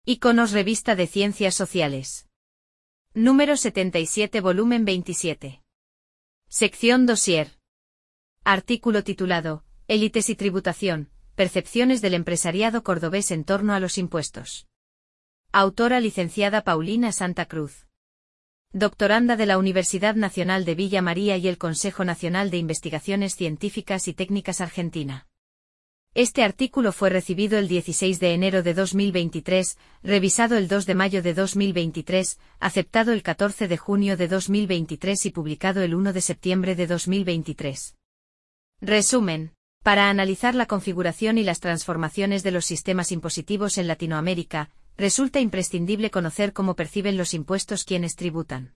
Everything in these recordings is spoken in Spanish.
Iconos Revista de Ciencias Sociales. Número 77 volumen 27. Sección Dossier. Artículo titulado, Élites y tributación, percepciones del empresariado cordobés en torno a los impuestos. Autora licenciada Paulina Santa Cruz. Doctoranda de la Universidad Nacional de Villa María y el Consejo Nacional de Investigaciones Científicas y Técnicas Argentina. Este artículo fue recibido el 16 de enero de 2023, revisado el 2 de mayo de 2023, aceptado el 14 de junio de 2023 y publicado el 1 de septiembre de 2023. Resumen. Para analizar la configuración y las transformaciones de los sistemas impositivos en Latinoamérica, resulta imprescindible conocer cómo perciben los impuestos quienes tributan.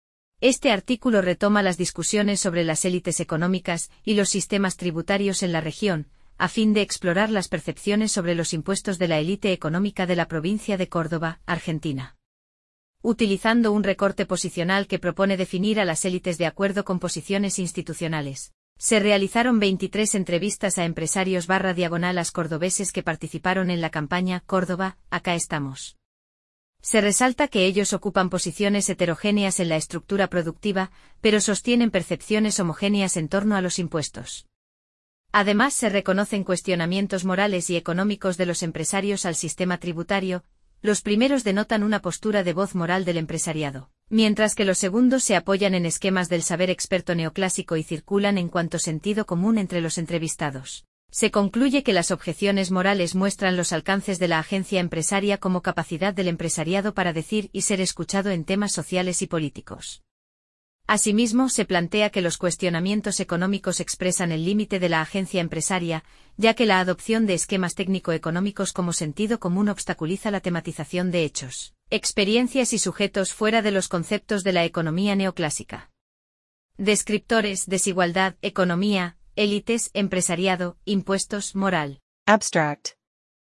Este artículo retoma las discusiones sobre las élites económicas y los sistemas tributarios en la región, a fin de explorar las percepciones sobre los impuestos de la élite económica de la provincia de Córdoba, Argentina. Utilizando un recorte posicional que propone definir a las élites de acuerdo con posiciones institucionales, se realizaron 23 entrevistas a empresarios /diagonalas cordobeses que participaron en la campaña Córdoba, acá estamos. Se resalta que ellos ocupan posiciones heterogéneas en la estructura productiva, pero sostienen percepciones homogéneas en torno a los impuestos. Además, se reconocen cuestionamientos morales y económicos de los empresarios al sistema tributario. Los primeros denotan una postura de voz moral del empresariado, mientras que los segundos se apoyan en esquemas del saber experto neoclásico y circulan en cuanto sentido común entre los entrevistados. Se concluye que las objeciones morales muestran los alcances de la agencia empresaria como capacidad del empresariado para decir y ser escuchado en temas sociales y políticos. Asimismo, se plantea que los cuestionamientos económicos expresan el límite de la agencia empresaria, ya que la adopción de esquemas técnico-económicos como sentido común obstaculiza la tematización de hechos, experiencias y sujetos fuera de los conceptos de la economía neoclásica. Descriptores: desigualdad, economía, élites, empresariado, impuestos, moral. Abstract.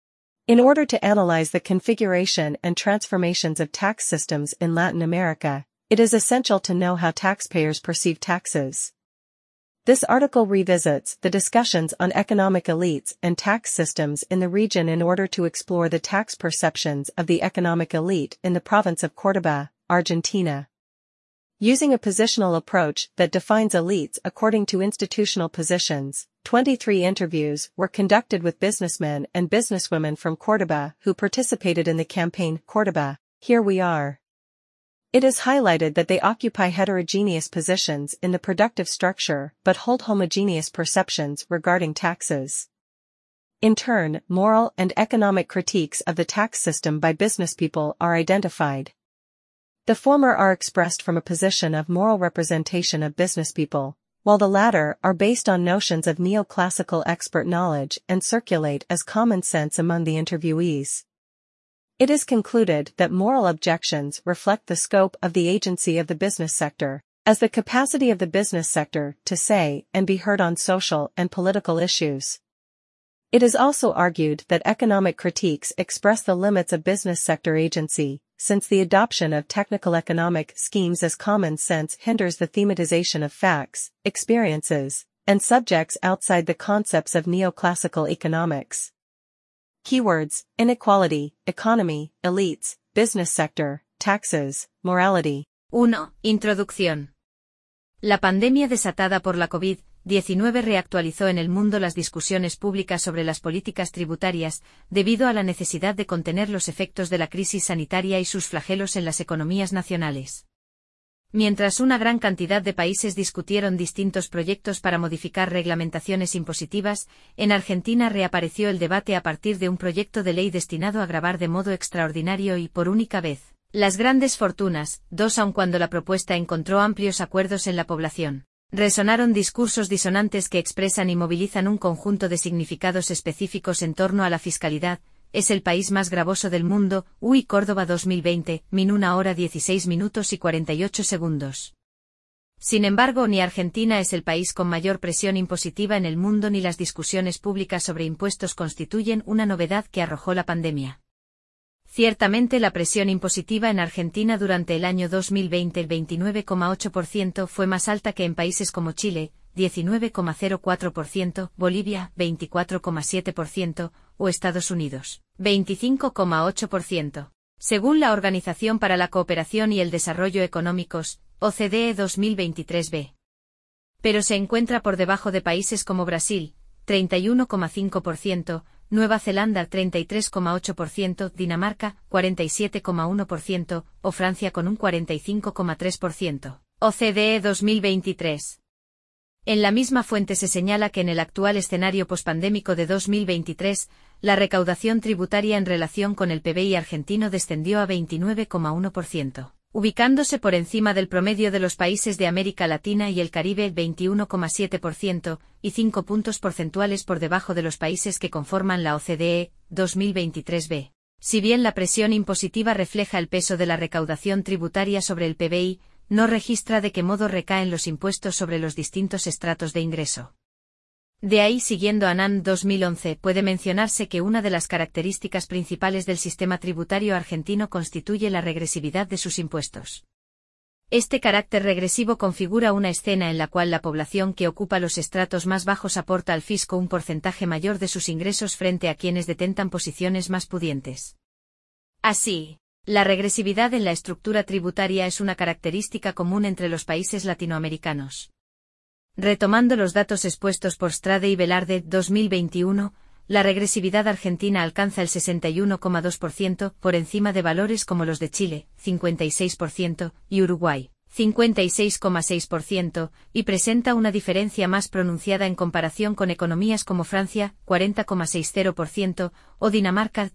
In order to analyze the configuration and transformations of tax systems in Latin America, it is essential to know how taxpayers perceive taxes. This article revisits the discussions on economic elites and tax systems in the region in order to explore the tax perceptions of the economic elite in the province of Córdoba, Argentina. Using a positional approach that defines elites according to institutional positions, 23 interviews were conducted with businessmen and businesswomen from Córdoba who participated in the campaign Córdoba, Here We Are. It is highlighted that they occupy heterogeneous positions in the productive structure but hold homogeneous perceptions regarding taxes. In turn, moral and economic critiques of the tax system by businesspeople are identified. The former are expressed from a position of moral representation of businesspeople, while the latter are based on notions of neoclassical expert knowledge and circulate as common sense among the interviewees. It is concluded that moral objections reflect the scope of the agency of the business sector, as the capacity of the business sector to say and be heard on social and political issues. It is also argued that economic critiques express the limits of business sector agency, since the adoption of technical economic schemes as common sense hinders the thematization of facts, experiences, and subjects outside the concepts of neoclassical economics. Keywords: inequality, economy, elites, business sector, taxes, morality. 1. Introducción. La pandemia desatada por la COVID-19 reactualizó en el mundo las discusiones públicas sobre las políticas tributarias, debido a la necesidad de contener los efectos de la crisis sanitaria y sus flagelos en las economías nacionales. Mientras una gran cantidad de países discutieron distintos proyectos para modificar reglamentaciones impositivas, en Argentina reapareció el debate a partir de un proyecto de ley destinado a gravar de modo extraordinario y por única vez las grandes fortunas. 2. Aun cuando la propuesta encontró amplios acuerdos en la población, resonaron discursos disonantes que expresan y movilizan un conjunto de significados específicos en torno a la fiscalidad. Es el país más gravoso del mundo. UI Córdoba 2020, min 1 hora 16 minutos y 48 segundos. Sin embargo, ni Argentina es el país con mayor presión impositiva en el mundo ni las discusiones públicas sobre impuestos constituyen una novedad que arrojó la pandemia. Ciertamente la presión impositiva en Argentina durante el año 2020, el 29,8%, fue más alta que en países como Chile, 19,04%, Bolivia, 24,7%, o Estados Unidos, 25,8%. Según la Organización para la Cooperación y el Desarrollo Económicos, OCDE 2023b. Pero se encuentra por debajo de países como Brasil, 31,5%, Nueva Zelanda 33,8%, Dinamarca 47,1% o Francia con un 45,3%. OCDE 2023. En la misma fuente se señala que en el actual escenario pospandémico de 2023, la recaudación tributaria en relación con el PBI argentino descendió a 29,1%. Ubicándose por encima del promedio de los países de América Latina y el Caribe 21,7% y 5 puntos porcentuales por debajo de los países que conforman la OCDE 2023b. Si bien la presión impositiva refleja el peso de la recaudación tributaria sobre el PBI, no registra de qué modo recaen los impuestos sobre los distintos estratos de ingreso. De ahí, siguiendo a NAN 2011, puede mencionarse que una de las características principales del sistema tributario argentino constituye la regresividad de sus impuestos. Este carácter regresivo configura una escena en la cual la población que ocupa los estratos más bajos aporta al fisco un porcentaje mayor de sus ingresos frente a quienes detentan posiciones más pudientes. Así, la regresividad en la estructura tributaria es una característica común entre los países latinoamericanos. Retomando los datos expuestos por Strade y Velarde 2021, la regresividad argentina alcanza el 61,2%, por encima de valores como los de Chile, 56%, y Uruguay, 56,6%, y presenta una diferencia más pronunciada en comparación con economías como Francia, 40,60%, o Dinamarca,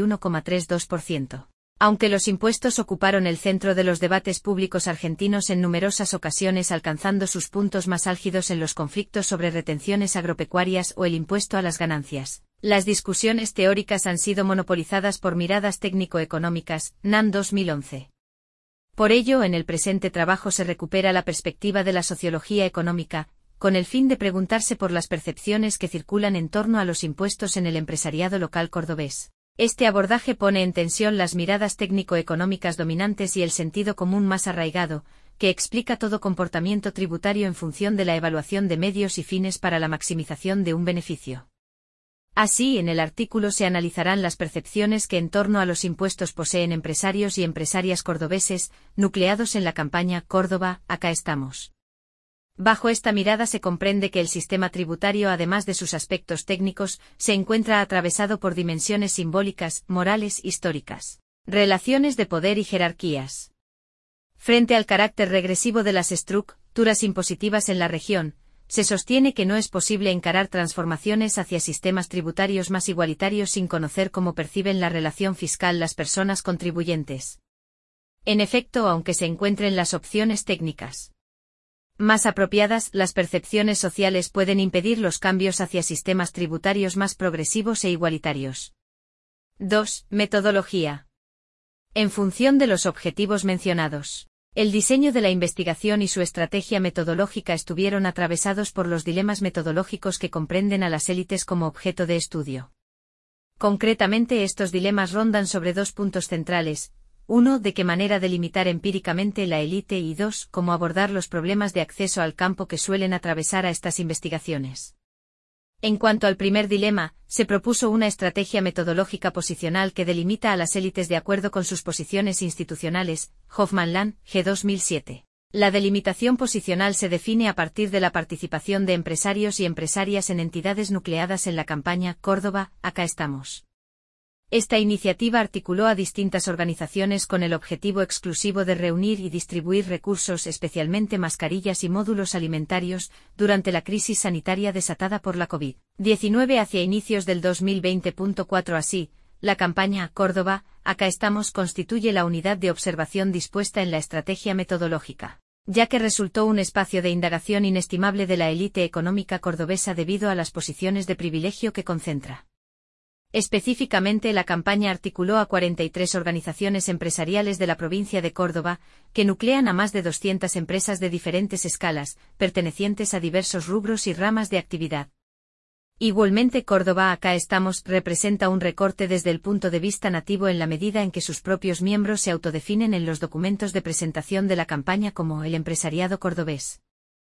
31,32%. Aunque los impuestos ocuparon el centro de los debates públicos argentinos en numerosas ocasiones, alcanzando sus puntos más álgidos en los conflictos sobre retenciones agropecuarias o el impuesto a las ganancias, las discusiones teóricas han sido monopolizadas por miradas técnico-económicas, NAN 2011. Por ello, en el presente trabajo se recupera la perspectiva de la sociología económica, con el fin de preguntarse por las percepciones que circulan en torno a los impuestos en el empresariado local cordobés. Este abordaje pone en tensión las miradas técnico-económicas dominantes y el sentido común más arraigado, que explica todo comportamiento tributario en función de la evaluación de medios y fines para la maximización de un beneficio. Así, en el artículo se analizarán las percepciones que en torno a los impuestos poseen empresarios y empresarias cordobeses, nucleados en la campaña Córdoba, acá estamos. Bajo esta mirada se comprende que el sistema tributario, además de sus aspectos técnicos, se encuentra atravesado por dimensiones simbólicas, morales, históricas, relaciones de poder y jerarquías. Frente al carácter regresivo de las estructuras impositivas en la región, se sostiene que no es posible encarar transformaciones hacia sistemas tributarios más igualitarios sin conocer cómo perciben la relación fiscal las personas contribuyentes. En efecto, aunque se encuentren las opciones técnicas más apropiadas, las percepciones sociales pueden impedir los cambios hacia sistemas tributarios más progresivos e igualitarios. 2. Metodología. En función de los objetivos mencionados, el diseño de la investigación y su estrategia metodológica estuvieron atravesados por los dilemas metodológicos que comprenden a las élites como objeto de estudio. Concretamente, estos dilemas rondan sobre dos puntos centrales. 1. De qué manera delimitar empíricamente la élite y 2. Cómo abordar los problemas de acceso al campo que suelen atravesar a estas investigaciones. En cuanto al primer dilema, se propuso una estrategia metodológica posicional que delimita a las élites de acuerdo con sus posiciones institucionales, Hoffman-Lan, G. 2007. La delimitación posicional se define a partir de la participación de empresarios y empresarias en entidades nucleadas en la campaña Córdoba, acá estamos. Esta iniciativa articuló a distintas organizaciones con el objetivo exclusivo de reunir y distribuir recursos, especialmente mascarillas y módulos alimentarios, durante la crisis sanitaria desatada por la COVID-19 hacia inicios del 2020.4. Así, la campaña Córdoba, acá estamos, constituye la unidad de observación dispuesta en la estrategia metodológica, ya que resultó un espacio de indagación inestimable de la élite económica cordobesa debido a las posiciones de privilegio que concentra. Específicamente, la campaña articuló a 43 organizaciones empresariales de la provincia de Córdoba, que nuclean a más de 200 empresas de diferentes escalas, pertenecientes a diversos rubros y ramas de actividad. Igualmente, Córdoba, acá estamos, representa un recorte desde el punto de vista nativo en la medida en que sus propios miembros se autodefinen en los documentos de presentación de la campaña como el empresariado cordobés.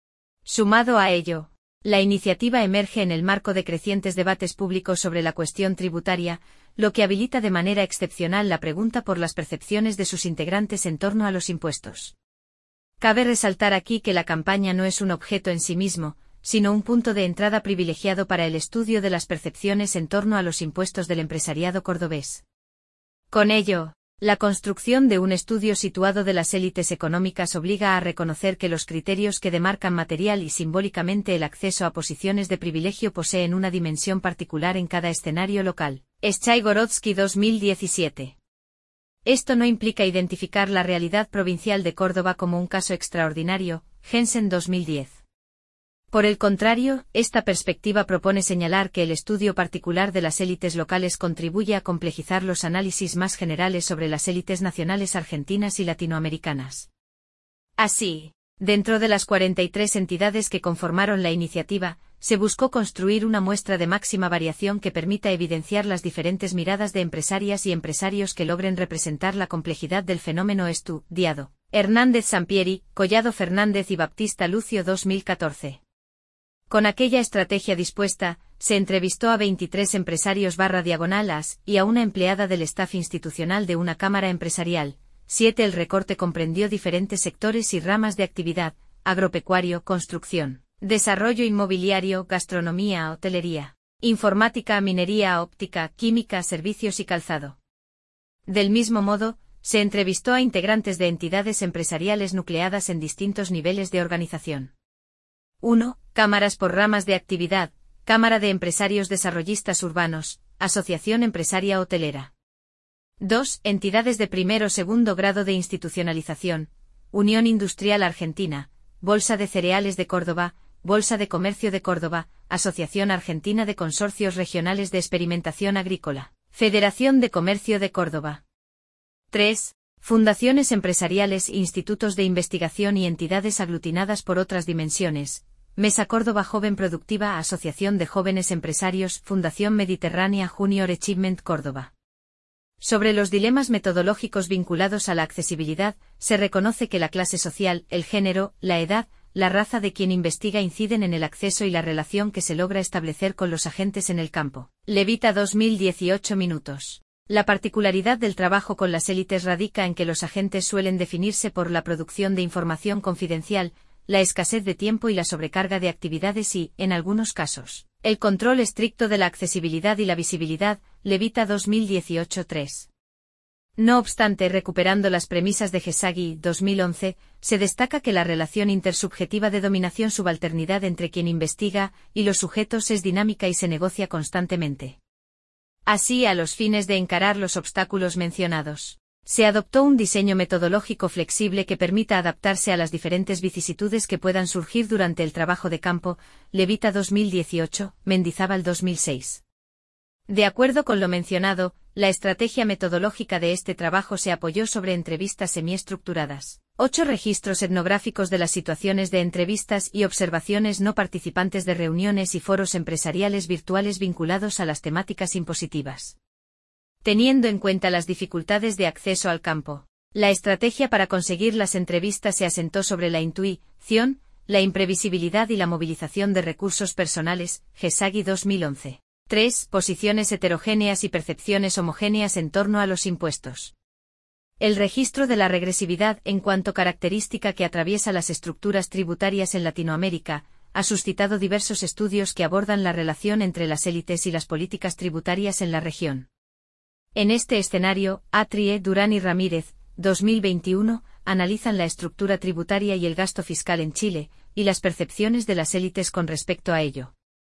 Sumado a ello, la iniciativa emerge en el marco de crecientes debates públicos sobre la cuestión tributaria, lo que habilita de manera excepcional la pregunta por las percepciones de sus integrantes en torno a los impuestos. Cabe resaltar aquí que la campaña no es un objeto en sí mismo, sino un punto de entrada privilegiado para el estudio de las percepciones en torno a los impuestos del empresariado cordobés. Con ello, la construcción de un estudio situado de las élites económicas obliga a reconocer que los criterios que demarcan material y simbólicamente el acceso a posiciones de privilegio poseen una dimensión particular en cada escenario local. Schai-Gorodsky 2017. Esto no implica identificar la realidad provincial de Córdoba como un caso extraordinario, Jensen 2010. Por el contrario, esta perspectiva propone señalar que el estudio particular de las élites locales contribuye a complejizar los análisis más generales sobre las élites nacionales argentinas y latinoamericanas. Así, dentro de las 43 entidades que conformaron la iniciativa, se buscó construir una muestra de máxima variación que permita evidenciar las diferentes miradas de empresarias y empresarios que logren representar la complejidad del fenómeno estudiado. Hernández Sampieri, Collado Fernández y Baptista Lucio 2014. Con aquella estrategia dispuesta, se entrevistó a 23 empresarios/diagonalas y a una empleada del staff institucional de una cámara empresarial. 7. El recorte comprendió diferentes sectores y ramas de actividad: agropecuario, construcción, desarrollo inmobiliario, gastronomía, hotelería, informática, minería, óptica, química, servicios y calzado. Del mismo modo, se entrevistó a integrantes de entidades empresariales nucleadas en distintos niveles de organización. 1. Cámaras por ramas de actividad: Cámara de Empresarios Desarrollistas Urbanos, Asociación Empresaria Hotelera. 2. Entidades de primer o segundo grado de institucionalización: Unión Industrial Argentina, Bolsa de Cereales de Córdoba, Bolsa de Comercio de Córdoba, Asociación Argentina de Consorcios Regionales de Experimentación Agrícola, Federación de Comercio de Córdoba. 3. Fundaciones empresariales, institutos de investigación y entidades aglutinadas por otras dimensiones: Mesa Córdoba Joven Productiva, Asociación de Jóvenes Empresarios, Fundación Mediterránea Junior Achievement Córdoba. Sobre los dilemas metodológicos vinculados a la accesibilidad, se reconoce que la clase social, el género, la edad, la raza de quien investiga inciden en el acceso y la relación que se logra establecer con los agentes en el campo. Levita 2018 minutos. La particularidad del trabajo con las élites radica en que los agentes suelen definirse por la producción de información confidencial, la escasez de tiempo y la sobrecarga de actividades y, en algunos casos, el control estricto de la accesibilidad y la visibilidad. Levita 2018-3. No obstante, recuperando las premisas de Gesagui 2011, se destaca que la relación intersubjetiva de dominación-subalternidad entre quien investiga y los sujetos es dinámica y se negocia constantemente. Así, a los fines de encarar los obstáculos mencionados, se adoptó un diseño metodológico flexible que permita adaptarse a las diferentes vicisitudes que puedan surgir durante el trabajo de campo. Levita 2018, Mendizábal 2006. De acuerdo con lo mencionado, la estrategia metodológica de este trabajo se apoyó sobre entrevistas semiestructuradas, 8 registros etnográficos de las situaciones de entrevistas y observaciones no participantes de reuniones y foros empresariales virtuales vinculados a las temáticas impositivas. Teniendo en cuenta las dificultades de acceso al campo, la estrategia para conseguir las entrevistas se asentó sobre la intuición, la imprevisibilidad y la movilización de recursos personales. Gesagui 2011. 3. Posiciones heterogéneas y percepciones homogéneas en torno a los impuestos. El registro de la regresividad en cuanto característica que atraviesa las estructuras tributarias en Latinoamérica ha suscitado diversos estudios que abordan la relación entre las élites y las políticas tributarias en la región. En este escenario, Atrie, Durán y Ramírez, 2021, analizan la estructura tributaria y el gasto fiscal en Chile, y las percepciones de las élites con respecto a ello.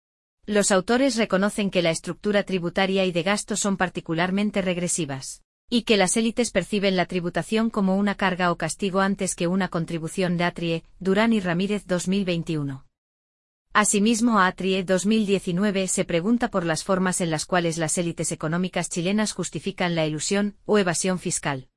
Los autores reconocen que la estructura tributaria y de gasto son particularmente regresivas, y que las élites perciben la tributación como una carga o castigo antes que una contribución. De Atrie, Durán y Ramírez 2021. Asimismo, Atrie 2019 se pregunta por las formas en las cuales las élites económicas chilenas justifican la elusión o evasión fiscal.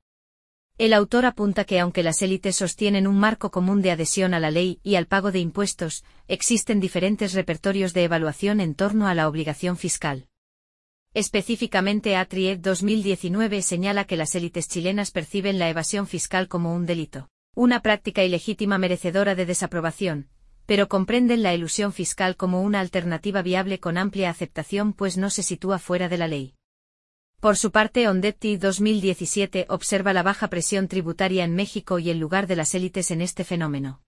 El autor apunta que aunque las élites sostienen un marco común de adhesión a la ley y al pago de impuestos, existen diferentes repertorios de evaluación en torno a la obligación fiscal. Específicamente, Atrie 2019 señala que las élites chilenas perciben la evasión fiscal como un delito, una práctica ilegítima merecedora de desaprobación, pero comprenden la elusión fiscal como una alternativa viable con amplia aceptación pues no se sitúa fuera de la ley. Por su parte, Ondetti 2017 observa la baja presión tributaria en México y el lugar de las élites en este fenómeno.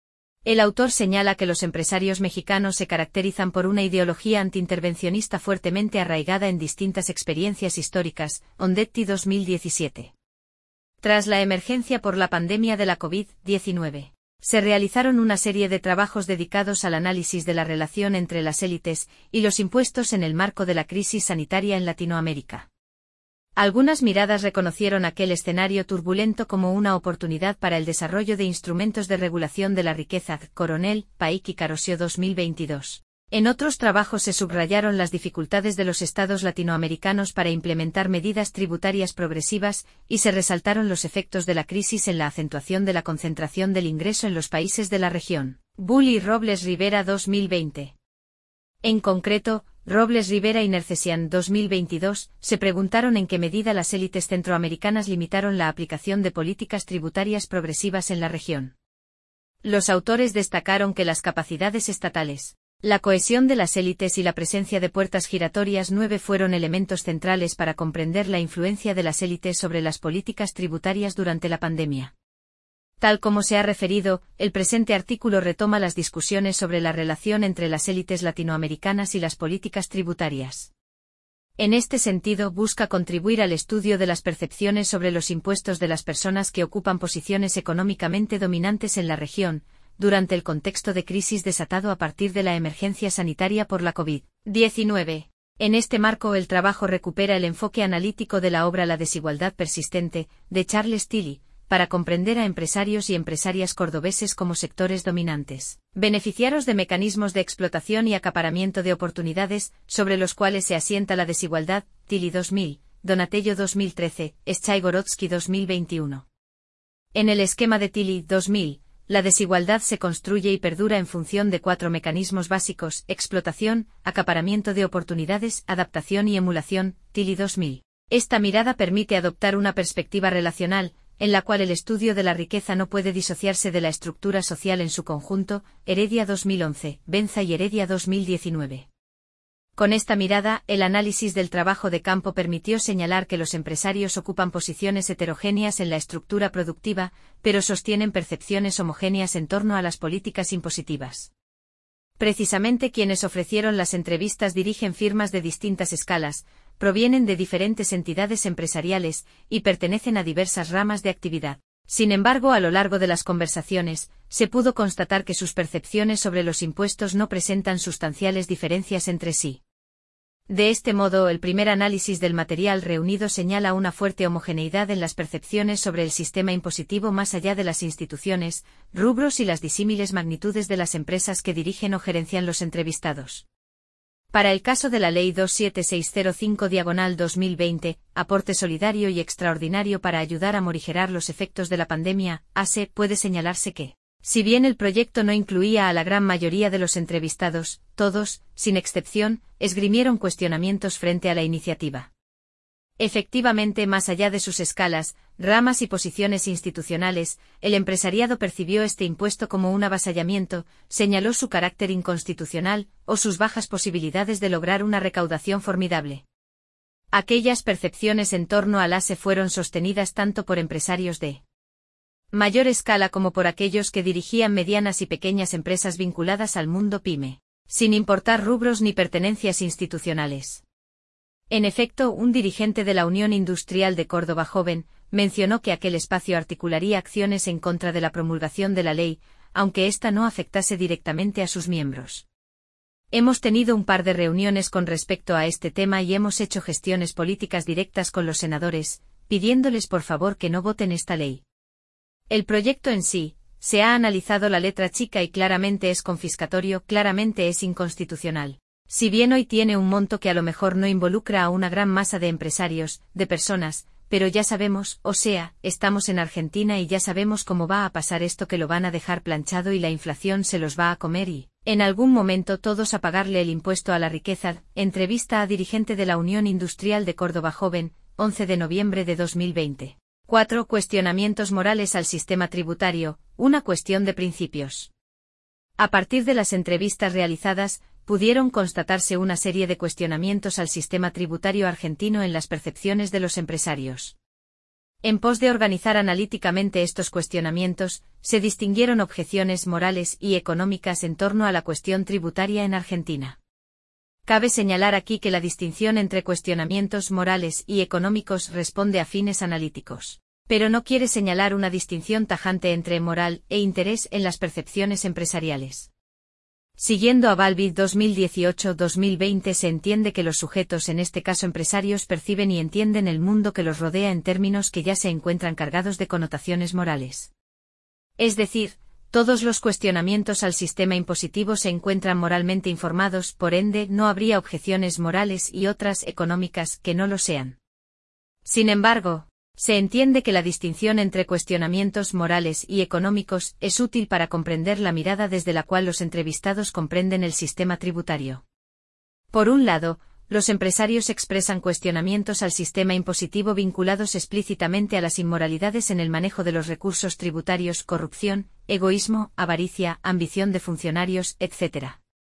El autor señala que los empresarios mexicanos se caracterizan por una ideología antiintervencionista fuertemente arraigada en distintas experiencias históricas. Ondetti 2017. Tras la emergencia por la pandemia de la COVID-19, se realizaron una serie de trabajos dedicados al análisis de la relación entre las élites y los impuestos en el marco de la crisis sanitaria en Latinoamérica. Algunas miradas reconocieron aquel escenario turbulento como una oportunidad para el desarrollo de instrumentos de regulación de la riqueza. Coronel, Paik y Carosio 2022. En otros trabajos se subrayaron las dificultades de los estados latinoamericanos para implementar medidas tributarias progresivas y se resaltaron los efectos de la crisis en la acentuación de la concentración del ingreso en los países de la región. Bull y Robles Rivera 2020. En concreto, Robles Rivera y Nercesian 2022 se preguntaron en qué medida las élites centroamericanas limitaron la aplicación de políticas tributarias progresivas en la región. Los autores destacaron que las capacidades estatales, la cohesión de las élites y la presencia de puertas giratorias 9 fueron elementos centrales para comprender la influencia de las élites sobre las políticas tributarias durante la pandemia. Tal como se ha referido, el presente artículo retoma las discusiones sobre la relación entre las élites latinoamericanas y las políticas tributarias. En este sentido, busca contribuir al estudio de las percepciones sobre los impuestos de las personas que ocupan posiciones económicamente dominantes en la región, durante el contexto de crisis desatado a partir de la emergencia sanitaria por la COVID-19. En este marco, el trabajo recupera el enfoque analítico de la obra La desigualdad persistente, de Charles Tilly, para comprender a empresarios y empresarias cordobeses como sectores dominantes, beneficiarios de mecanismos de explotación y acaparamiento de oportunidades, sobre los cuales se asienta la desigualdad. Tilly 2000, Donatello 2013, Schai-Gorodsky 2021. En el esquema de Tilly 2000, la desigualdad se construye y perdura en función de 4 mecanismos básicos: explotación, acaparamiento de oportunidades, adaptación y emulación. Tilly 2000. Esta mirada permite adoptar una perspectiva relacional, en la cual el estudio de la riqueza no puede disociarse de la estructura social en su conjunto. Heredia 2011, Benza y Heredia 2019. Con esta mirada, el análisis del trabajo de campo permitió señalar que los empresarios ocupan posiciones heterogéneas en la estructura productiva, pero sostienen percepciones homogéneas en torno a las políticas impositivas. Precisamente quienes ofrecieron las entrevistas dirigen firmas de distintas escalas, provienen de diferentes entidades empresariales y pertenecen a diversas ramas de actividad. Sin embargo, a lo largo de las conversaciones, se pudo constatar que sus percepciones sobre los impuestos no presentan sustanciales diferencias entre sí. De este modo, el primer análisis del material reunido señala una fuerte homogeneidad en las percepciones sobre el sistema impositivo más allá de las instituciones, rubros y las disímiles magnitudes de las empresas que dirigen o gerencian los entrevistados. Para el caso de la Ley 27605/2020, aporte solidario y extraordinario para ayudar a morigerar los efectos de la pandemia, ASE, puede señalarse que, si bien el proyecto no incluía a la gran mayoría de los entrevistados, todos, sin excepción, esgrimieron cuestionamientos frente a la iniciativa. Efectivamente, más allá de sus escalas, ramas y posiciones institucionales, el empresariado percibió este impuesto como un avasallamiento, señaló su carácter inconstitucional, o sus bajas posibilidades de lograr una recaudación formidable. Aquellas percepciones en torno al ASE fueron sostenidas tanto por empresarios de mayor escala como por aquellos que dirigían medianas y pequeñas empresas vinculadas al mundo pyme, sin importar rubros ni pertenencias institucionales. En efecto, un dirigente de la Unión Industrial de Córdoba Joven mencionó que aquel espacio articularía acciones en contra de la promulgación de la ley, aunque ésta no afectase directamente a sus miembros. Hemos tenido un par de reuniones con respecto a este tema y hemos hecho gestiones políticas directas con los senadores, pidiéndoles por favor que no voten esta ley. El proyecto en sí, se ha analizado la letra chica y claramente es confiscatorio, claramente es inconstitucional. Si bien hoy tiene un monto que a lo mejor no involucra a una gran masa de empresarios, de personas, pero ya sabemos, o sea, estamos en Argentina y ya sabemos cómo va a pasar esto, que lo van a dejar planchado y la inflación se los va a comer y, en algún momento todos a pagarle el impuesto a la riqueza. Entrevista a dirigente de la Unión Industrial de Córdoba Joven, 11 de noviembre de 2020. 4 cuestionamientos morales al sistema tributario, una cuestión de principios. A partir de las entrevistas realizadas, pudieron constatarse una serie de cuestionamientos al sistema tributario argentino en las percepciones de los empresarios. En pos de organizar analíticamente estos cuestionamientos, se distinguieron objeciones morales y económicas en torno a la cuestión tributaria en Argentina. Cabe señalar aquí que la distinción entre cuestionamientos morales y económicos responde a fines analíticos, pero no quiere señalar una distinción tajante entre moral e interés en las percepciones empresariales. Siguiendo a Balbi 2018-2020 se entiende que los sujetos, en este caso empresarios, perciben y entienden el mundo que los rodea en términos que ya se encuentran cargados de connotaciones morales. Es decir, todos los cuestionamientos al sistema impositivo se encuentran moralmente informados, por ende no habría objeciones morales y otras económicas que no lo sean. Sin embargo, se entiende que la distinción entre cuestionamientos morales y económicos es útil para comprender la mirada desde la cual los entrevistados comprenden el sistema tributario. Por un lado, los empresarios expresan cuestionamientos al sistema impositivo vinculados explícitamente a las inmoralidades en el manejo de los recursos tributarios, corrupción, egoísmo, avaricia, ambición de funcionarios, etc.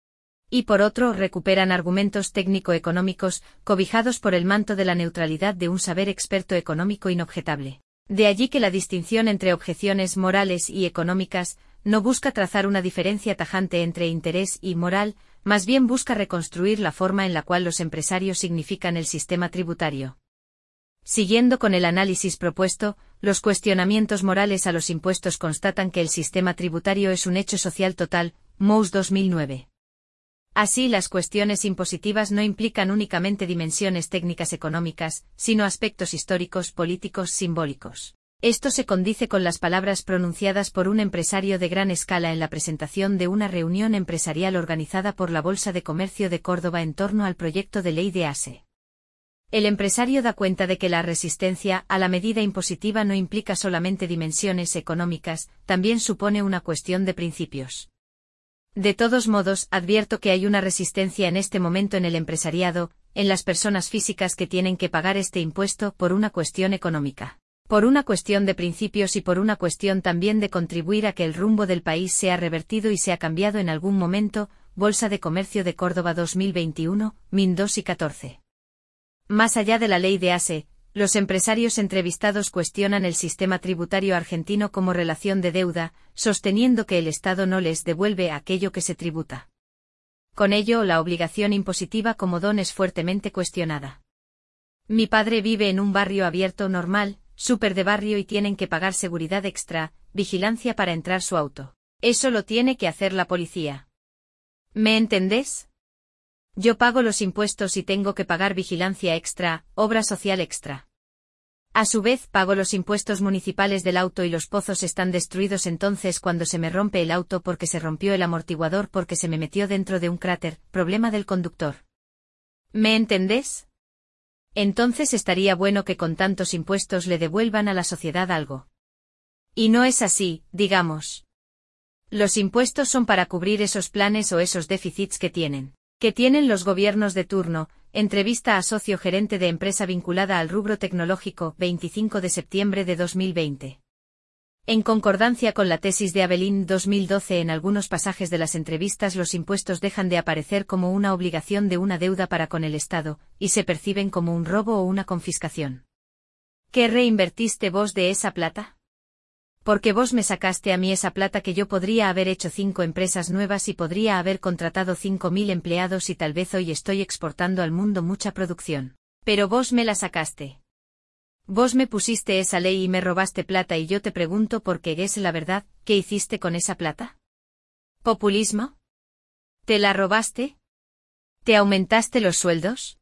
Y por otro, recuperan argumentos técnico-económicos, cobijados por el manto de la neutralidad de un saber experto económico inobjetable. De allí que la distinción entre objeciones morales y económicas no busca trazar una diferencia tajante entre interés y moral, más bien busca reconstruir la forma en la cual los empresarios significan el sistema tributario. Siguiendo con el análisis propuesto, los cuestionamientos morales a los impuestos constatan que el sistema tributario es un hecho social total, Mous 2009. Así, las cuestiones impositivas no implican únicamente dimensiones técnicas económicas, sino aspectos históricos, políticos, simbólicos. Esto se condice con las palabras pronunciadas por un empresario de gran escala en la presentación de una reunión empresarial organizada por la Bolsa de Comercio de Córdoba en torno al proyecto de ley de ASE. El empresario da cuenta de que la resistencia a la medida impositiva no implica solamente dimensiones económicas, también supone una cuestión de principios. De todos modos, advierto que hay una resistencia en este momento en el empresariado, en las personas físicas que tienen que pagar este impuesto por una cuestión económica, por una cuestión de principios y por una cuestión también de contribuir a que el rumbo del país sea revertido y sea cambiado en algún momento. Bolsa de Comercio de Córdoba 2021, Min 2 y 14. Más allá de la ley de ASE, los empresarios entrevistados cuestionan el sistema tributario argentino como relación de deuda, sosteniendo que el Estado no les devuelve aquello que se tributa. Con ello, la obligación impositiva como don es fuertemente cuestionada. Mi padre vive en un barrio abierto normal, súper de barrio, y tienen que pagar seguridad extra, vigilancia para entrar su auto. Eso lo tiene que hacer la policía. ¿Me entendés? Yo pago los impuestos y tengo que pagar vigilancia extra, obra social extra. A su vez, pago los impuestos municipales del auto y los pozos están destruidos. Entonces, cuando se me rompe el auto porque se rompió el amortiguador porque se me metió dentro de un cráter, problema del conductor. ¿Me entendés? Entonces estaría bueno que con tantos impuestos le devuelvan a la sociedad algo. Y no es así, digamos. Los impuestos son para cubrir esos planes o esos déficits que tienen los gobiernos de turno. Entrevista a socio gerente de empresa vinculada al rubro tecnológico, 25 de septiembre de 2020. En concordancia con la tesis de Abelín 2012, en algunos pasajes de las entrevistas los impuestos dejan de aparecer como una obligación de una deuda para con el Estado, y se perciben como un robo o una confiscación. ¿Qué reinvertiste vos de esa plata? Porque vos me sacaste a mí esa plata que yo podría haber hecho 5 empresas nuevas y podría haber contratado 5.000 empleados y tal vez hoy estoy exportando al mundo mucha producción. Pero vos me la sacaste. Vos me pusiste esa ley y me robaste plata y yo te pregunto porque es la verdad, ¿qué hiciste con esa plata? ¿Populismo? ¿Te la robaste? ¿Te aumentaste los sueldos?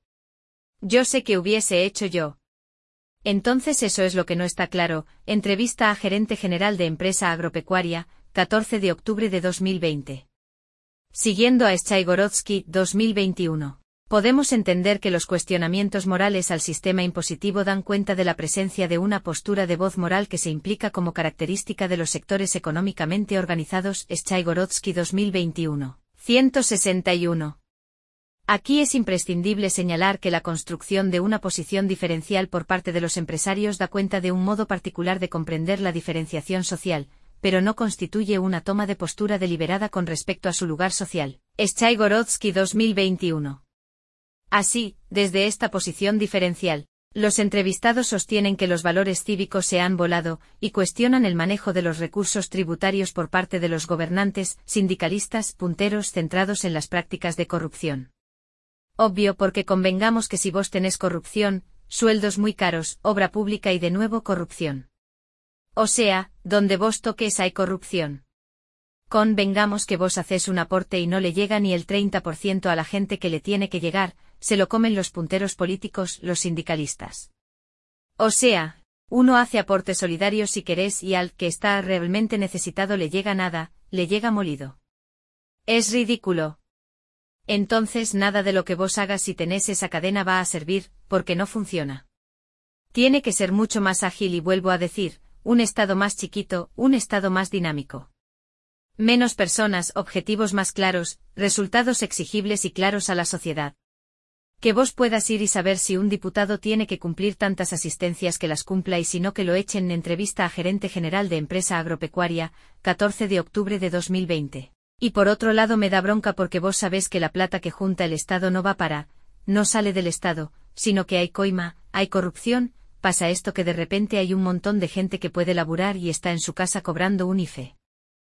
Yo sé que hubiese hecho yo. Entonces eso es lo que no está claro. Entrevista a gerente general de empresa agropecuaria, 14 de octubre de 2020. Siguiendo a Schajgorodsky, 2021. Podemos entender que los cuestionamientos morales al sistema impositivo dan cuenta de la presencia de una postura de voz moral que se implica como característica de los sectores económicamente organizados. Schajgorodsky 2021. 161. Aquí es imprescindible señalar que la construcción de una posición diferencial por parte de los empresarios da cuenta de un modo particular de comprender la diferenciación social, pero no constituye una toma de postura deliberada con respecto a su lugar social. Schajgorodski 2021. Así, desde esta posición diferencial, los entrevistados sostienen que los valores cívicos se han volado, y cuestionan el manejo de los recursos tributarios por parte de los gobernantes, sindicalistas, punteros centrados en las prácticas de corrupción. Obvio, porque convengamos que si vos tenés corrupción, sueldos muy caros, obra pública y de nuevo corrupción. O sea, donde vos toques hay corrupción. Convengamos que vos hacés un aporte y no le llega ni el 30% a la gente que le tiene que llegar, se lo comen los punteros políticos, los sindicalistas. O sea, uno hace aportes solidarios si querés y al que está realmente necesitado le llega nada, le llega molido. Es ridículo. Entonces nada de lo que vos hagas si tenés esa cadena va a servir, porque no funciona. Tiene que ser mucho más ágil y vuelvo a decir, un Estado más chiquito, un Estado más dinámico. Menos personas, objetivos más claros, resultados exigibles y claros a la sociedad. Que vos puedas ir y saber si un diputado tiene que cumplir tantas asistencias que las cumpla y si no que lo echen en entrevista a gerente general de empresa agropecuaria, 14 de octubre de 2020. Y por otro lado me da bronca porque vos sabés que la plata que junta el Estado no sale del Estado, sino que hay coima, hay corrupción, pasa esto que de repente hay un montón de gente que puede laburar y está en su casa cobrando un IFE.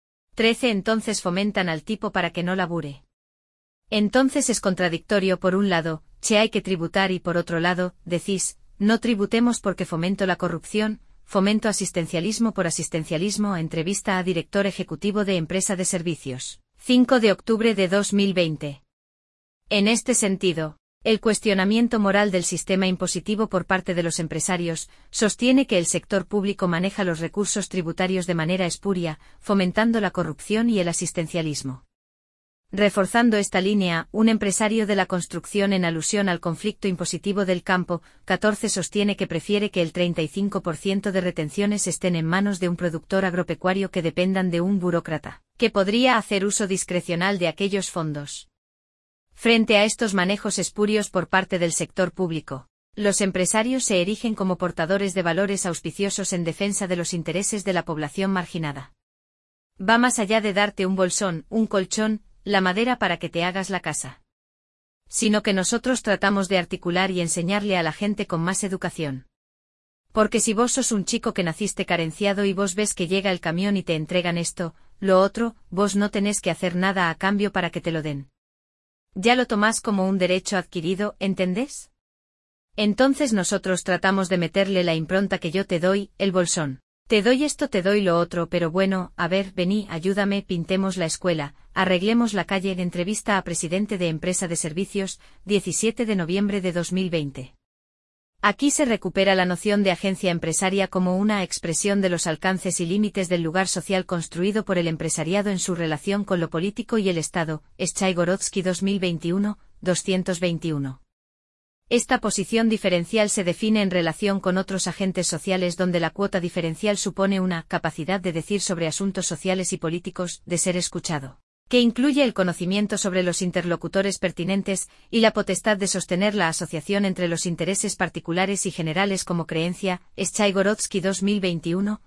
13 Entonces fomentan al tipo para que no labure. Entonces es contradictorio por un lado, hay que tributar y por otro lado, decís, no tributemos porque fomento la corrupción, fomento asistencialismo por asistencialismo. Entrevista a director ejecutivo de empresa de servicios, 5 de octubre de 2020. En este sentido, el cuestionamiento moral del sistema impositivo por parte de los empresarios sostiene que el sector público maneja los recursos tributarios de manera espuria, fomentando la corrupción y el asistencialismo. Reforzando esta línea, un empresario de la construcción en alusión al conflicto impositivo del campo, 14 sostiene que prefiere que el 35% de retenciones estén en manos de un productor agropecuario que dependan de un burócrata, que podría hacer uso discrecional de aquellos fondos. Frente a estos manejos espurios por parte del sector público, los empresarios se erigen como portadores de valores auspiciosos en defensa de los intereses de la población marginada. Va más allá de darte un bolsón, un colchón, la madera para que te hagas la casa. Sino que nosotros tratamos de articular y enseñarle a la gente con más educación. Porque si vos sos un chico que naciste carenciado y vos ves que llega el camión y te entregan esto, lo otro, vos no tenés que hacer nada a cambio para que te lo den. Ya lo tomás como un derecho adquirido, ¿entendés? Entonces nosotros tratamos de meterle la impronta que yo te doy, el bolsón. Te doy esto, te doy lo otro, pero bueno, a ver, vení, ayúdame, pintemos la escuela, arreglemos la calle. En entrevista a presidente de empresa de servicios, 17 de noviembre de 2020. Aquí se recupera la noción de agencia empresaria como una expresión de los alcances y límites del lugar social construido por el empresariado en su relación con lo político y el Estado. Schajgorodski 2021, 221. Esta posición diferencial se define en relación con otros agentes sociales donde la cuota diferencial supone una capacidad de decir sobre asuntos sociales y políticos, de ser escuchado, que incluye el conocimiento sobre los interlocutores pertinentes y la potestad de sostener la asociación entre los intereses particulares y generales como creencia. Schajgorodski 2021,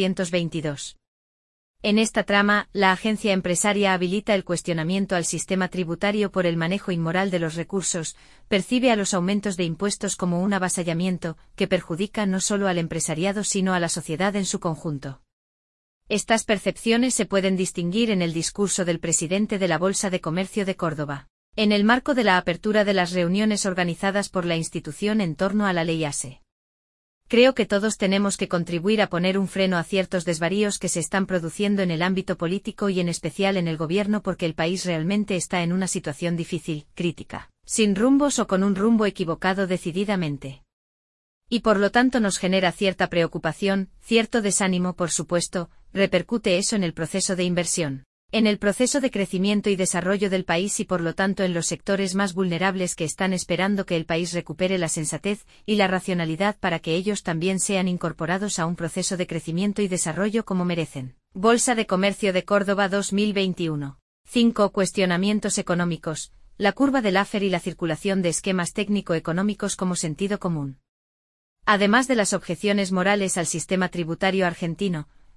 222. En esta trama, la agencia empresaria habilita el cuestionamiento al sistema tributario por el manejo inmoral de los recursos, percibe a los aumentos de impuestos como un avasallamiento, que perjudica no solo al empresariado sino a la sociedad en su conjunto. Estas percepciones se pueden distinguir en el discurso del presidente de la Bolsa de Comercio de Córdoba, en el marco de la apertura de las reuniones organizadas por la institución en torno a la ley ASE. Creo que todos tenemos que contribuir a poner un freno a ciertos desvaríos que se están produciendo en el ámbito político y en especial en el gobierno porque el país realmente está en una situación difícil, crítica, sin rumbos o con un rumbo equivocado decididamente. Y por lo tanto nos genera cierta preocupación, cierto desánimo por supuesto, repercute eso en el proceso de inversión, en el proceso de crecimiento y desarrollo del país y por lo tanto en los sectores más vulnerables que están esperando que el país recupere la sensatez y la racionalidad para que ellos también sean incorporados a un proceso de crecimiento y desarrollo como merecen. Bolsa de Comercio de Córdoba 2021. 5. Cuestionamientos económicos, la curva del Laffer y la circulación de esquemas técnico-económicos como sentido común. Además de las objeciones morales al sistema tributario argentino,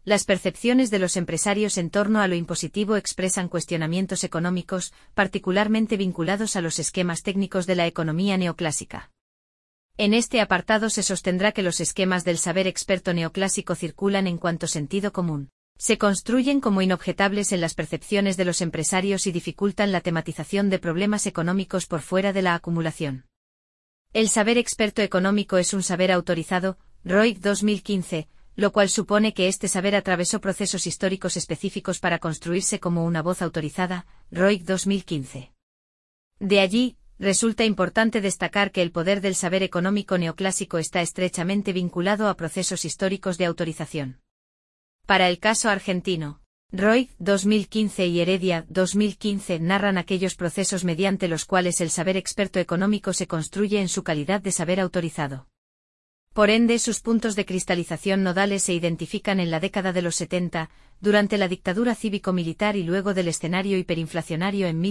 las percepciones de los empresarios en torno a lo impositivo expresan cuestionamientos económicos, particularmente vinculados a los esquemas técnicos de la economía neoclásica. En este apartado se sostendrá que los esquemas del saber experto neoclásico circulan en cuanto sentido común. Se construyen como inobjetables en las percepciones de los empresarios y dificultan la tematización de problemas económicos por fuera de la acumulación. El saber experto económico es un saber autorizado, Roig 2015, lo cual supone que este saber atravesó procesos históricos específicos para construirse como una voz autorizada, Roig 2015. De allí, resulta importante destacar que el poder del saber económico neoclásico está estrechamente vinculado a procesos históricos de autorización. Para el caso argentino, Roig 2015 y Heredia 2015 narran aquellos procesos mediante los cuales el saber experto económico se construye en su calidad de saber autorizado. Por ende, sus puntos de cristalización nodales se identifican en la década de los 70, durante la dictadura cívico-militar y luego del escenario hiperinflacionario en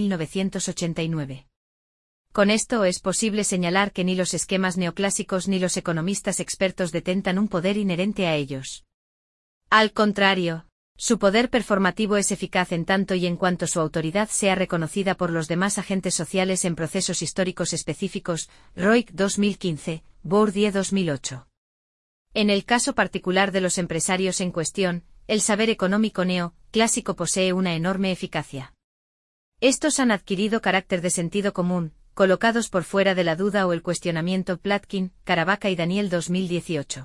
1989. Con esto es posible señalar que ni los esquemas neoclásicos ni los economistas expertos detentan un poder inherente a ellos. Al contrario, su poder performativo es eficaz en tanto y en cuanto su autoridad sea reconocida por los demás agentes sociales en procesos históricos específicos, Roig 2015, Bourdieu 2008. En el caso particular de los empresarios en cuestión, el saber económico neoclásico posee una enorme eficacia. Estos han adquirido carácter de sentido común, colocados por fuera de la duda o el cuestionamiento. Plotkin, Caravaca y Daniel 2018.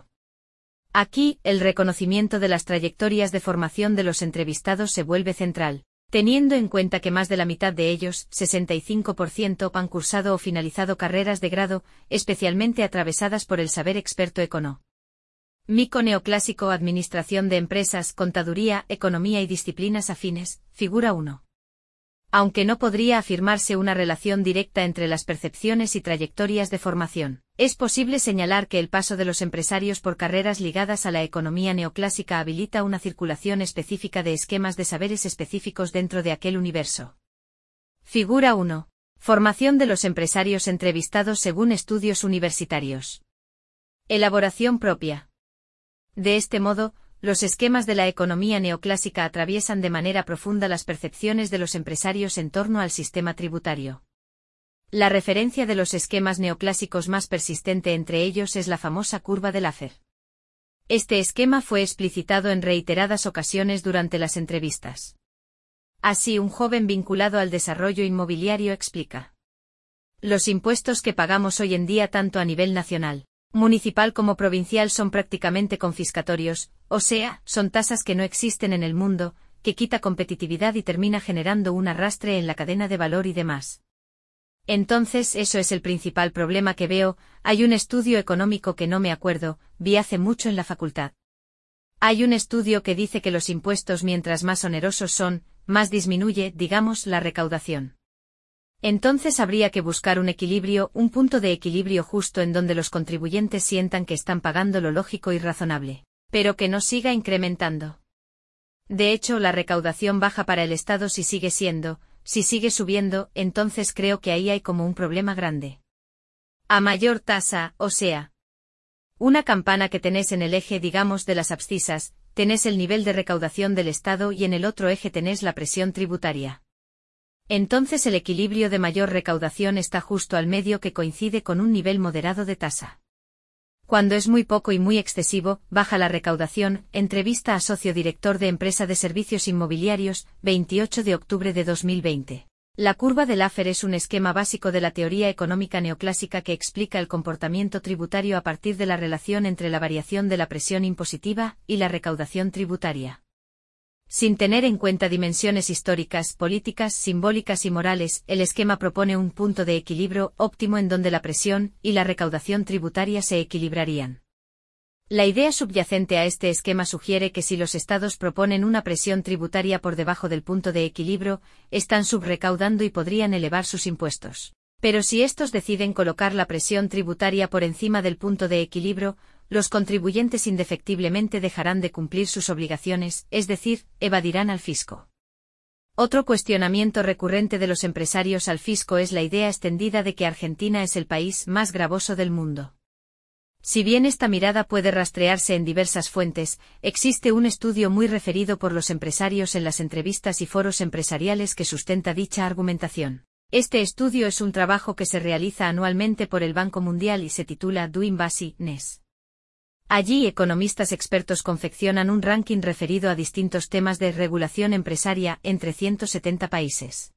Aquí, el reconocimiento de las trayectorias de formación de los entrevistados se vuelve central, teniendo en cuenta que más de la mitad de ellos, 65%, han cursado o finalizado carreras de grado, especialmente atravesadas por el saber experto económico neoclásico, administración de empresas, contaduría, economía y disciplinas afines, figura 1. Aunque no podría afirmarse una relación directa entre las percepciones y trayectorias de formación, es posible señalar que el paso de los empresarios por carreras ligadas a la economía neoclásica habilita una circulación específica de esquemas de saberes específicos dentro de aquel universo. Figura 1. Formación de los empresarios entrevistados según estudios universitarios. Elaboración propia. De este modo, los esquemas de la economía neoclásica atraviesan de manera profunda las percepciones de los empresarios en torno al sistema tributario. La referencia de los esquemas neoclásicos más persistente entre ellos es la famosa curva de Laffer. Este esquema fue explicitado en reiteradas ocasiones durante las entrevistas. Así, un joven vinculado al desarrollo inmobiliario explica: los impuestos que pagamos hoy en día tanto a nivel nacional, municipal como provincial son prácticamente confiscatorios, o sea, son tasas que no existen en el mundo, que quita competitividad y termina generando un arrastre en la cadena de valor y demás. Entonces eso es el principal problema que veo. Hay un estudio económico que no me acuerdo, vi hace mucho en la facultad. Hay un estudio que dice que los impuestos mientras más onerosos son, más disminuye, digamos, la recaudación. Entonces habría que buscar un equilibrio, un punto de equilibrio justo en donde los contribuyentes sientan que están pagando lo lógico y razonable, pero que no siga incrementando. De hecho, la recaudación baja para el Estado si sigue subiendo, entonces creo que ahí hay como un problema grande. A mayor tasa, o sea, una campana que tenés en el eje, digamos, de las abscisas, tenés el nivel de recaudación del Estado y en el otro eje tenés la presión tributaria. Entonces el equilibrio de mayor recaudación está justo al medio, que coincide con un nivel moderado de tasa. Cuando es muy poco y muy excesivo, baja la recaudación. Entrevista a socio director de empresa de servicios inmobiliarios, 28 de octubre de 2020. La curva de Laffer es un esquema básico de la teoría económica neoclásica que explica el comportamiento tributario a partir de la relación entre la variación de la presión impositiva y la recaudación tributaria. Sin tener en cuenta dimensiones históricas, políticas, simbólicas y morales, el esquema propone un punto de equilibrio óptimo en donde la presión y la recaudación tributaria se equilibrarían. La idea subyacente a este esquema sugiere que si los estados proponen una presión tributaria por debajo del punto de equilibrio, están subrecaudando y podrían elevar sus impuestos. Pero si estos deciden colocar la presión tributaria por encima del punto de equilibrio, los contribuyentes indefectiblemente dejarán de cumplir sus obligaciones, es decir, evadirán al fisco. Otro cuestionamiento recurrente de los empresarios al fisco es la idea extendida de que Argentina es el país más gravoso del mundo. Si bien esta mirada puede rastrearse en diversas fuentes, existe un estudio muy referido por los empresarios en las entrevistas y foros empresariales que sustenta dicha argumentación. Este estudio es un trabajo que se realiza anualmente por el Banco Mundial y se titula Doing Business. Allí economistas expertos confeccionan un ranking referido a distintos temas de regulación empresaria entre 170 países.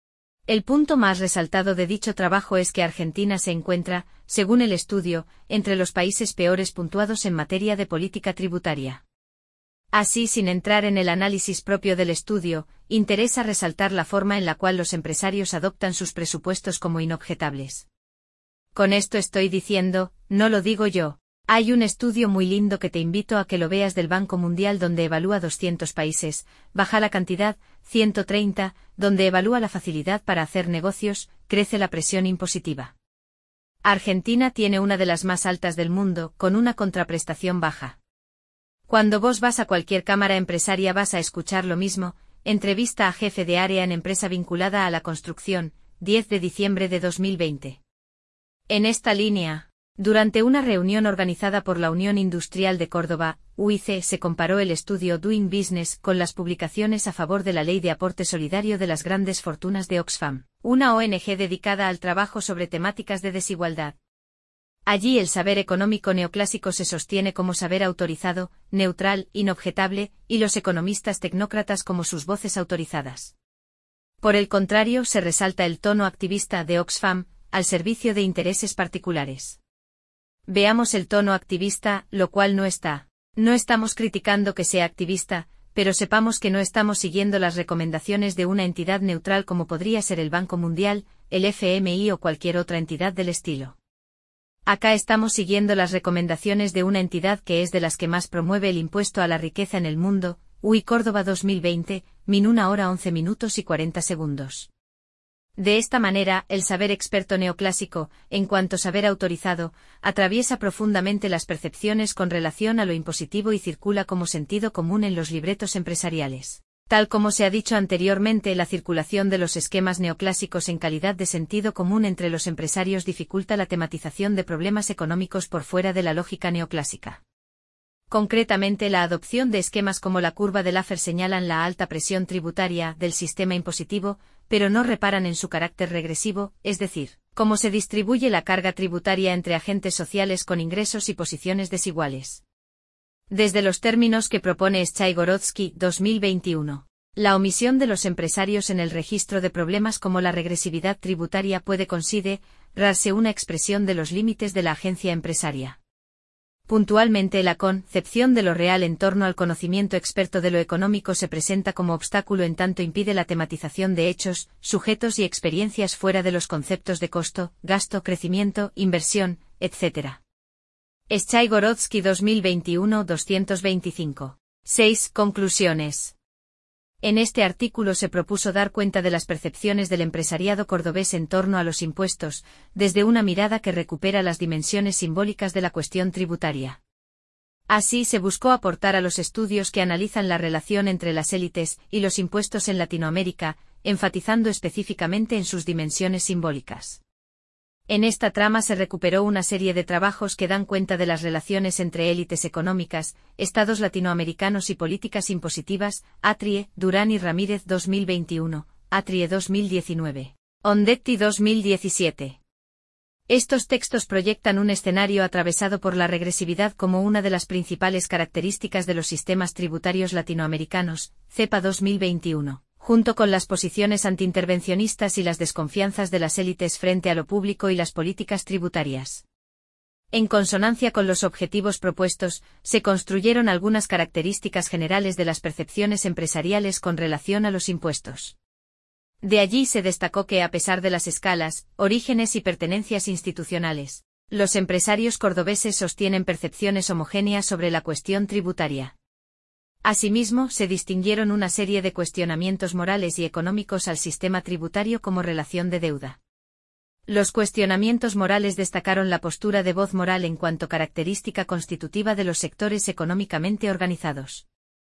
El punto más resaltado de dicho trabajo es que Argentina se encuentra, según el estudio, entre los países peores puntuados en materia de política tributaria. Así, sin entrar en el análisis propio del estudio, interesa resaltar la forma en la cual los empresarios adoptan sus presupuestos como inobjetables. Con esto estoy diciendo, no lo digo yo. Hay un estudio muy lindo que te invito a que lo veas del Banco Mundial donde evalúa 200 países, baja la cantidad, 130, donde evalúa la facilidad para hacer negocios, crece la presión impositiva. Argentina tiene una de las más altas del mundo, con una contraprestación baja. Cuando vos vas a cualquier cámara empresaria vas a escuchar lo mismo, entrevista a jefe de área en empresa vinculada a la construcción, 10 de diciembre de 2020. En esta línea, durante una reunión organizada por la Unión Industrial de Córdoba, UIC, se comparó el estudio Doing Business con las publicaciones a favor de la Ley de Aporte Solidario de las Grandes Fortunas de Oxfam, una ONG dedicada al trabajo sobre temáticas de desigualdad. Allí el saber económico neoclásico se sostiene como saber autorizado, neutral, inobjetable, y los economistas tecnócratas como sus voces autorizadas. Por el contrario, se resalta el tono activista de Oxfam, al servicio de intereses particulares. Veamos el tono activista, lo cual no está. No estamos criticando que sea activista, pero sepamos que no estamos siguiendo las recomendaciones de una entidad neutral como podría ser el Banco Mundial, el FMI o cualquier otra entidad del estilo. Acá estamos siguiendo las recomendaciones de una entidad que es de las que más promueve el impuesto a la riqueza en el mundo, UI Córdoba 2020, min 1 hora 11 minutos y 40 segundos. De esta manera, el saber experto neoclásico, en cuanto saber autorizado, atraviesa profundamente las percepciones con relación a lo impositivo y circula como sentido común en los libretos empresariales. Tal como se ha dicho anteriormente, la circulación de los esquemas neoclásicos en calidad de sentido común entre los empresarios dificulta la tematización de problemas económicos por fuera de la lógica neoclásica. Concretamente, la adopción de esquemas como la curva de Laffer señalan la alta presión tributaria del sistema impositivo, pero no reparan en su carácter regresivo, es decir, cómo se distribuye la carga tributaria entre agentes sociales con ingresos y posiciones desiguales. Desde los términos que propone Schai-Gorodsky, 2021, la omisión de los empresarios en el registro de problemas como la regresividad tributaria puede considerarse una expresión de los límites de la agencia empresaria. Puntualmente, la concepción de lo real en torno al conocimiento experto de lo económico se presenta como obstáculo en tanto impide la tematización de hechos, sujetos y experiencias fuera de los conceptos de costo, gasto, crecimiento, inversión, etc. Schai-Gorodsky 2021 225. 6. Conclusiones. En este artículo se propuso dar cuenta de las percepciones del empresariado cordobés en torno a los impuestos, desde una mirada que recupera las dimensiones simbólicas de la cuestión tributaria. Así se buscó aportar a los estudios que analizan la relación entre las élites y los impuestos en Latinoamérica, enfatizando específicamente en sus dimensiones simbólicas. En esta trama se recuperó una serie de trabajos que dan cuenta de las relaciones entre élites económicas, estados latinoamericanos y políticas impositivas, Atrie, Durán y Ramírez 2021, Atrie 2019. Ondetti 2017. Estos textos proyectan un escenario atravesado por la regresividad como una de las principales características de los sistemas tributarios latinoamericanos, CEPA 2021. Junto con las posiciones antiintervencionistas y las desconfianzas de las élites frente a lo público y las políticas tributarias. En consonancia con los objetivos propuestos, se construyeron algunas características generales de las percepciones empresariales con relación a los impuestos. De allí se destacó que a pesar de las escalas, orígenes y pertenencias institucionales, los empresarios cordobeses sostienen percepciones homogéneas sobre la cuestión tributaria. Asimismo, se distinguieron una serie de cuestionamientos morales y económicos al sistema tributario como relación de deuda. Los cuestionamientos morales destacaron la postura de voz moral en cuanto característica constitutiva de los sectores económicamente organizados.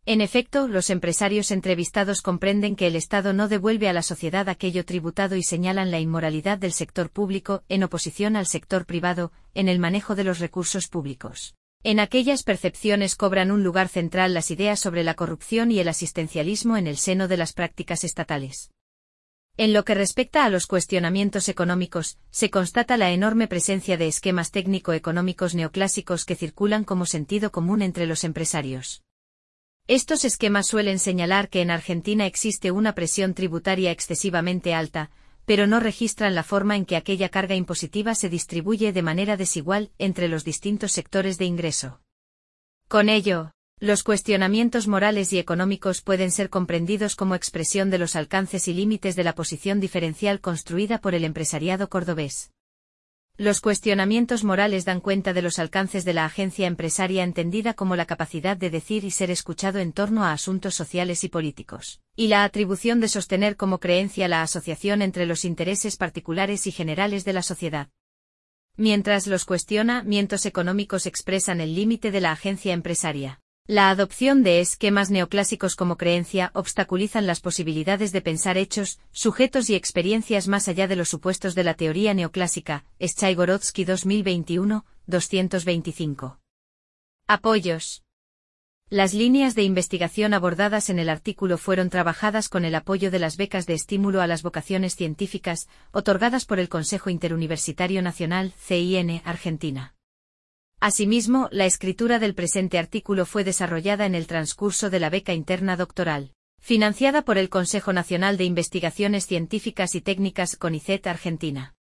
En efecto, los empresarios entrevistados comprenden que el Estado no devuelve a la sociedad aquello tributado y señalan la inmoralidad del sector público, en oposición al sector privado, en el manejo de los recursos públicos. En aquellas percepciones cobran un lugar central las ideas sobre la corrupción y el asistencialismo en el seno de las prácticas estatales. En lo que respecta a los cuestionamientos económicos, se constata la enorme presencia de esquemas técnico-económicos neoclásicos que circulan como sentido común entre los empresarios. Estos esquemas suelen señalar que en Argentina existe una presión tributaria excesivamente alta, pero no registran la forma en que aquella carga impositiva se distribuye de manera desigual entre los distintos sectores de ingreso. Con ello, los cuestionamientos morales y económicos pueden ser comprendidos como expresión de los alcances y límites de la posición diferencial construida por el empresariado cordobés. Los cuestionamientos morales dan cuenta de los alcances de la agencia empresaria entendida como la capacidad de decir y ser escuchado en torno a asuntos sociales y políticos, y la atribución de sostener como creencia la asociación entre los intereses particulares y generales de la sociedad. Mientras los cuestionamientos económicos expresan el límite de la agencia empresaria, la adopción de esquemas neoclásicos como creencia obstaculizan las posibilidades de pensar hechos, sujetos y experiencias más allá de los supuestos de la teoría neoclásica. Schai-Gorodsky 2021, 225. Apoyos. Las líneas de investigación abordadas en el artículo fueron trabajadas con el apoyo de las becas de estímulo a las vocaciones científicas, otorgadas por el Consejo Interuniversitario Nacional, CIN, Argentina. Asimismo, la escritura del presente artículo fue desarrollada en el transcurso de la beca interna doctoral, financiada por el Consejo Nacional de Investigaciones Científicas y Técnicas CONICET Argentina.